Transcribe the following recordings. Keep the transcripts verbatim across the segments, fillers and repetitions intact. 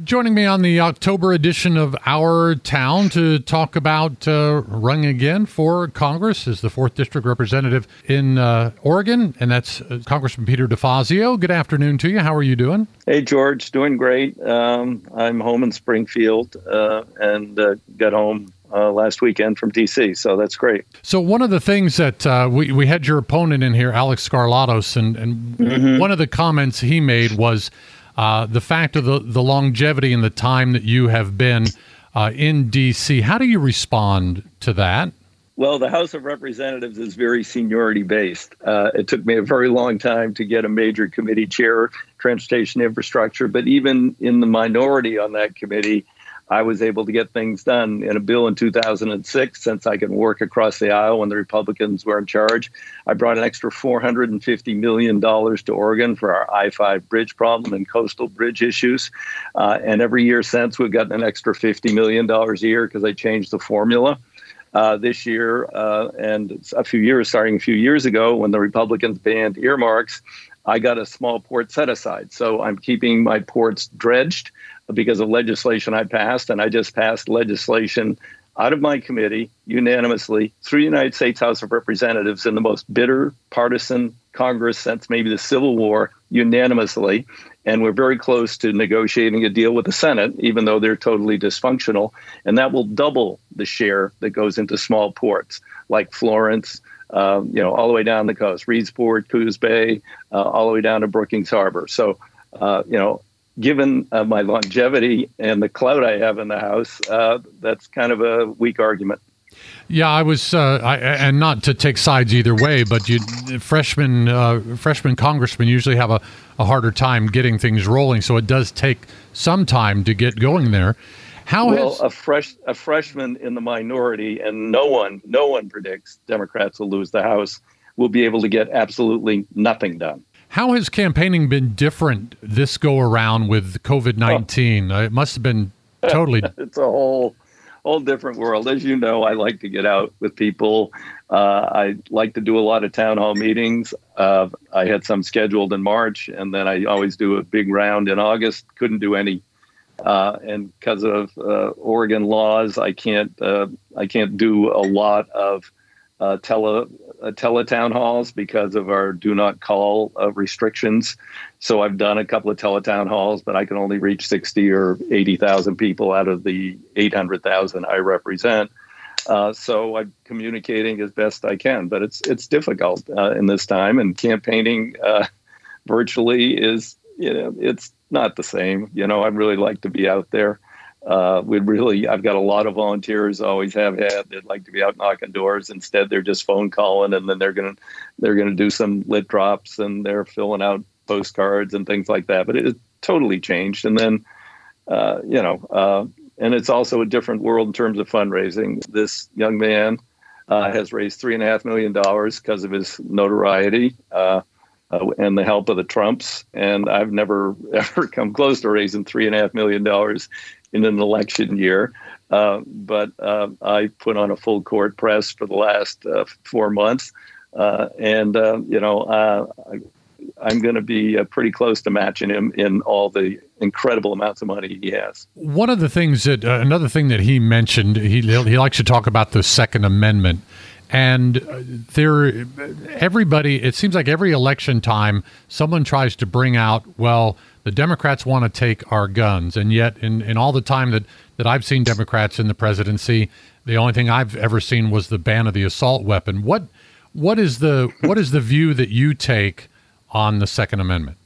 Joining me on the October edition of Our Town to talk about uh, running again for Congress is the fourth District Representative in uh, Oregon, and that's uh, Congressman Peter DeFazio. Good afternoon to you. How are you doing? Hey, George. Doing great. Um, I'm home in Springfield uh, and uh, got home uh, last weekend from D C, so that's great. So one of the things that uh, we, we had your opponent in here, Alex Skarlatos, and, and mm-hmm. one of the comments he made was Uh, the fact of the, the longevity and the time that you have been uh, in D C. How do you respond to that? Well, the House of Representatives is very seniority-based. Uh, it took me a very long time to get a major committee chair, transportation infrastructure, but even in the minority on that committee, I was able to get things done in a bill in two thousand six, since I can work across the aisle when the Republicans were in charge. I brought an extra four hundred fifty million dollars to Oregon for our I five bridge problem and coastal bridge issues. Uh, and every year since, we've gotten an extra fifty million dollars a year because I changed the formula. Uh, this year uh, and a few years, starting a few years ago, when the Republicans banned earmarks, I got a small port set aside. So I'm keeping my ports dredged because of legislation I passed. And I just passed legislation out of my committee unanimously through the United States House of Representatives in the most bitter partisan Congress since maybe the Civil War, unanimously. And we're very close to negotiating a deal with the Senate, even though they're totally dysfunctional. And that will double the share that goes into small ports like Florence, um, you know, all the way down the coast, Reedsport, Coos Bay, uh, all the way down to Brookings Harbor. So, uh, you know, given uh, my longevity and the clout I have in the House, uh, that's kind of a weak argument. Yeah, I was, uh, I, and not to take sides either way, but you, freshmen, uh, freshman congressmen usually have a, a harder time getting things rolling, so it does take some time to get going there. How well, has, a fresh a freshman in the minority, and no one, no one predicts Democrats will lose the House, will be able to get absolutely nothing done. How has campaigning been different this go around with COVID nineteen? Oh. It must have been totally. It's a whole, whole different world. As you know, I like to get out with people. Uh, I like to do a lot of town hall meetings. Uh, I had some scheduled in March, and then I always do a big round in August. Couldn't do any, uh, and because of uh, Oregon laws, I can't. Uh, I can't do a lot of uh, tele. Uh, teletown halls because of our do not call uh, restrictions. So I've done a couple of teletown halls, but I can only reach sixty or eighty thousand people out of the eight hundred thousand I represent. Uh, so I'm communicating as best I can, but it's it's difficult uh, in this time, and campaigning uh, virtually is, you know, it's not the same. You know, I'd really like to be out there. Uh, we'd really, I've got a lot of volunteers, always have had, they'd like to be out knocking doors. Instead, they're just phone calling, and then they're going to, they're going to do some lit drops, and they're filling out postcards and things like that. But it, it totally changed. And then, uh, you know, uh, and it's also a different world in terms of fundraising. This young man uh, has raised three and a half million dollars because of his notoriety uh, uh, and the help of the Trumps. And I've never, ever come close to raising three and a half million dollars in an election year. Uh, but uh, I put on a full court press for the last uh, four months. Uh, and, uh, you know, uh, I, I'm going to be uh, pretty close to matching him in all the incredible amounts of money he has. One of the things that, uh, another thing that he mentioned, he he likes to talk about the Second Amendment. And there, everybody, it seems like every election time, someone tries to bring out, well, the Democrats want to take our guns. And yet, in, in all the time that, that I've seen Democrats in the presidency, the only thing I've ever seen was the ban of the assault weapon. What what is the what is the view that you take on the Second Amendment?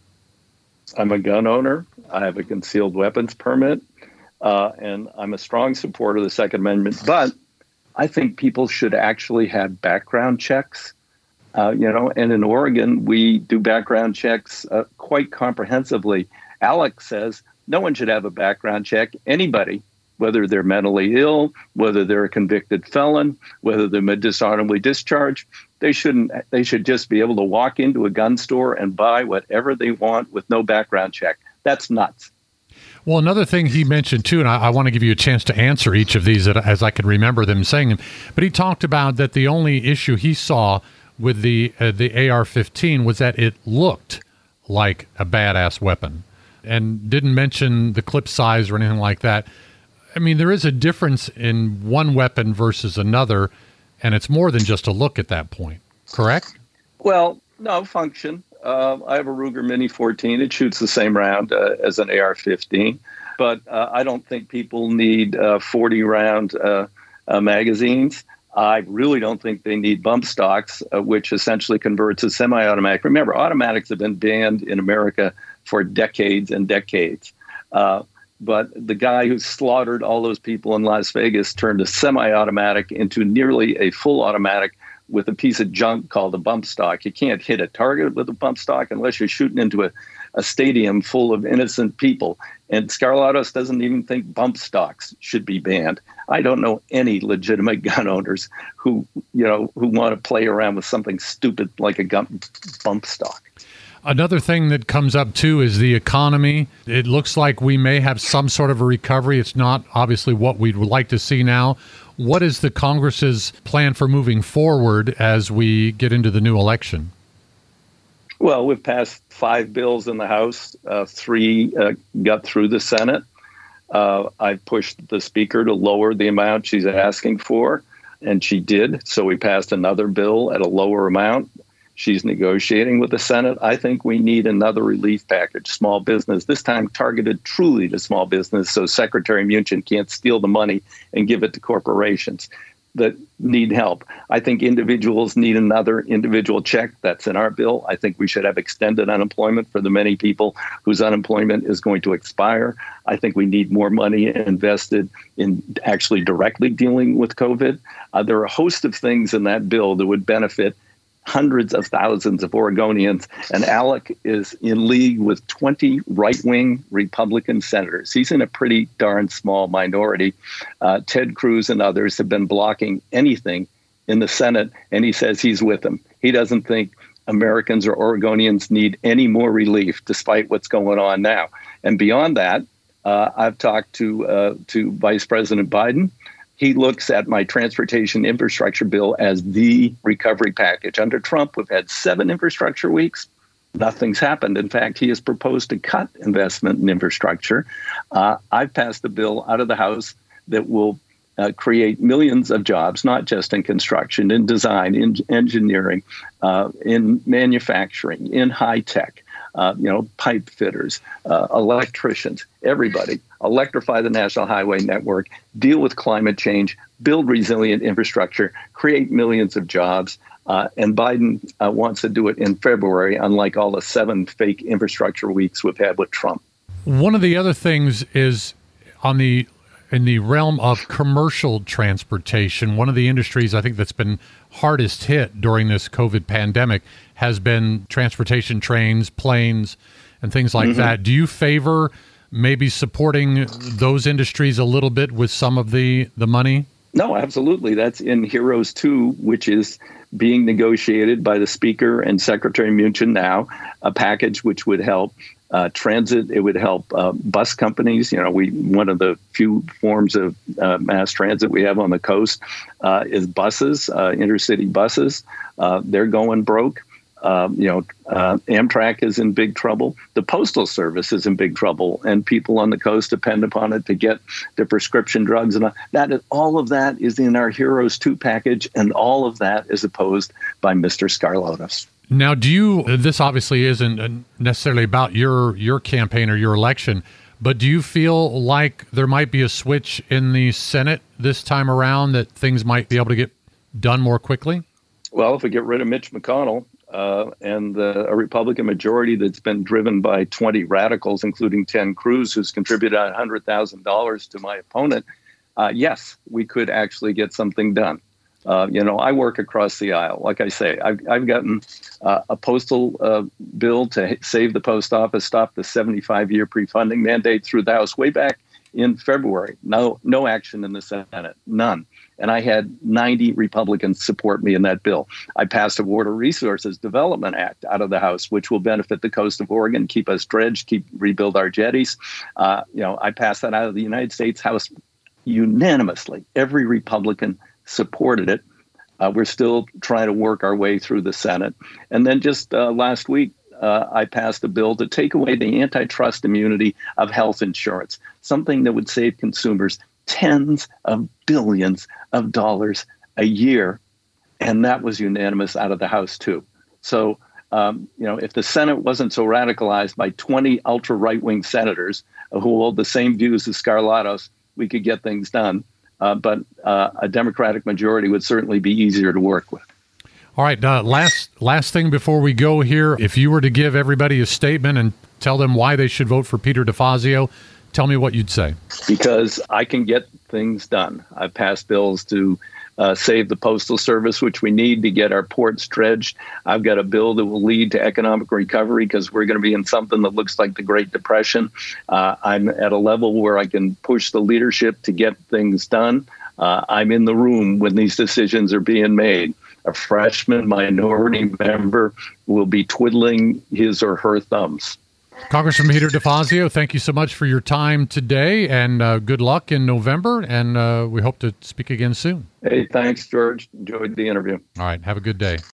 I'm a gun owner. I have a concealed weapons permit, uh, and I'm a strong supporter of the Second Amendment. But I think people should actually have background checks. Uh, you know, and in Oregon, we do background checks uh, quite comprehensively. Alex says no one should have a background check. Anybody, whether they're mentally ill, whether they're a convicted felon, whether they're dishonorably discharged, they shouldn't. They should just be able to walk into a gun store and buy whatever they want with no background check. That's nuts. Well, another thing he mentioned, too, and I, I want to give you a chance to answer each of these as I can remember them saying them, but he talked about that the only issue he saw with the uh, the A R fifteen was that it looked like a badass weapon. and didn't mention the clip size or anything like that. I mean, there is a difference in one weapon versus another, and it's more than just a look at that point, correct? Well, no, function. Uh, I have a Ruger Mini fourteen. It shoots the same round uh, as an A R fifteen, but uh, I don't think people need uh, forty round uh, uh, magazines. I really don't think they need bump stocks, uh, which essentially converts a semi-automatic. Remember, automatics have been banned in America for decades and decades. Uh, but the guy who slaughtered all those people in Las Vegas turned a semi-automatic into nearly a full automatic with a piece of junk called a bump stock. You can't hit a target with a bump stock unless you're shooting into a, a stadium full of innocent people. And Skarlatos doesn't even think bump stocks should be banned. I don't know any legitimate gun owners who, you know, who want to play around with something stupid like a gun bump stock. Another thing that comes up, too, is the economy. It looks like we may have some sort of a recovery. It's not obviously what we'd like to see now. What is the Congress's plan for moving forward as we get into the new election? Well, we've passed five bills in the House. Uh, three uh, got through the Senate. Uh, I pushed the Speaker to lower the amount she's asking for, and she did. So we passed another bill at a lower amount. She's negotiating with the Senate. I think we need another relief package, small business, this time targeted truly to small business so Secretary Mnuchin can't steal the money and give it to corporations that need help. I think individuals need another individual check. That's in our bill. I think we should have extended unemployment for the many people whose unemployment is going to expire. I think we need more money invested in actually directly dealing with COVID. Uh, there are a host of things in that bill that would benefit hundreds of thousands of Oregonians, and Alec is in league with twenty right-wing Republican senators. He's in a pretty darn small minority. Uh, Ted Cruz and others have been blocking anything in the Senate, and he says he's with them. He doesn't think Americans or Oregonians need any more relief, despite what's going on now. And beyond that, uh, I've talked to uh, to Vice President Biden. He looks at my transportation infrastructure bill as the recovery package. Under Trump, we've had seven infrastructure weeks. Nothing's happened. In fact, he has proposed to cut investment in infrastructure. Uh, I've passed a bill out of the House that will uh, create millions of jobs, not just in construction, in design, in engineering, uh, in manufacturing, in high tech. Uh, you know, pipe fitters, uh, electricians, everybody. Electrify the National Highway Network, deal with climate change, build resilient infrastructure, create millions of jobs. Uh, and Biden uh, wants to do it in February, unlike all the seven fake infrastructure weeks we've had with Trump. One of the other things is on the in the realm of commercial transportation, one of the industries I think that's been hardest hit during this COVID pandemic has been transportation, trains, planes, and things like mm-hmm. that. Do you favor maybe supporting those industries a little bit with some of the, the money? No, absolutely. That's in Heroes two, which is being negotiated by the Speaker and Secretary Mnuchin now, a package which would help Uh, transit. It would help uh, bus companies. You know, we one of the few forms of uh, mass transit we have on the coast uh, is buses, uh, intercity buses. Uh, they're going broke. Uh, you know, uh, Amtrak is in big trouble. The Postal Service is in big trouble, and people on the coast depend upon it to get their prescription drugs. And that is, all of that is in our Heroes two package, and all of that is opposed by Mister Skarlatos. Now, do you, this obviously isn't necessarily about your, your campaign or your election, but do you feel like there might be a switch in the Senate this time around that things might be able to get done more quickly? Well, if we get rid of Mitch McConnell uh, and the, a Republican majority that's been driven by twenty radicals, including Ted Cruz, who's contributed one hundred thousand dollars to my opponent, uh, yes, we could actually get something done. Uh, you know, I work across the aisle. Like I say, I've, I've gotten uh, a postal uh, bill to save the post office, stop the seventy-five year pre-funding mandate through the House way back in February. No, no action in the Senate, none. And I had ninety Republicans support me in that bill. I passed a Water Resources Development Act out of the House, which will benefit the coast of Oregon, keep us dredged, keep rebuild our jetties. Uh, you know, I passed that out of the United States House unanimously. Every Republican supported it. Uh, we're still trying to work our way through the Senate. And then just uh, last week, uh, I passed a bill to take away the antitrust immunity of health insurance, something that would save consumers tens of billions of dollars a year. And that was unanimous out of the House, too. So, um, you know, if the Senate wasn't so radicalized by twenty ultra right-wing senators who hold the same views as Scarlatos, we could get things done. Uh, but uh, a Democratic majority would certainly be easier to work with. All right. Uh, last last thing before we go here, if you were to give everybody a statement and tell them why they should vote for Peter DeFazio, tell me what you'd say. Because I can get things done. I've passed bills to uh, save the Postal Service, which we need to get our ports dredged. I've got a bill that will lead to economic recovery because we're going to be in something that looks like the Great Depression. Uh, I'm at a level where I can push the leadership to get things done. Uh, I'm in the room when these decisions are being made. A freshman minority member will be twiddling his or her thumbs. Congressman Peter DeFazio, thank you so much for your time today, and uh, good luck in November, and uh, we hope to speak again soon. Hey, thanks, George. Enjoyed the interview. All right. Have a good day.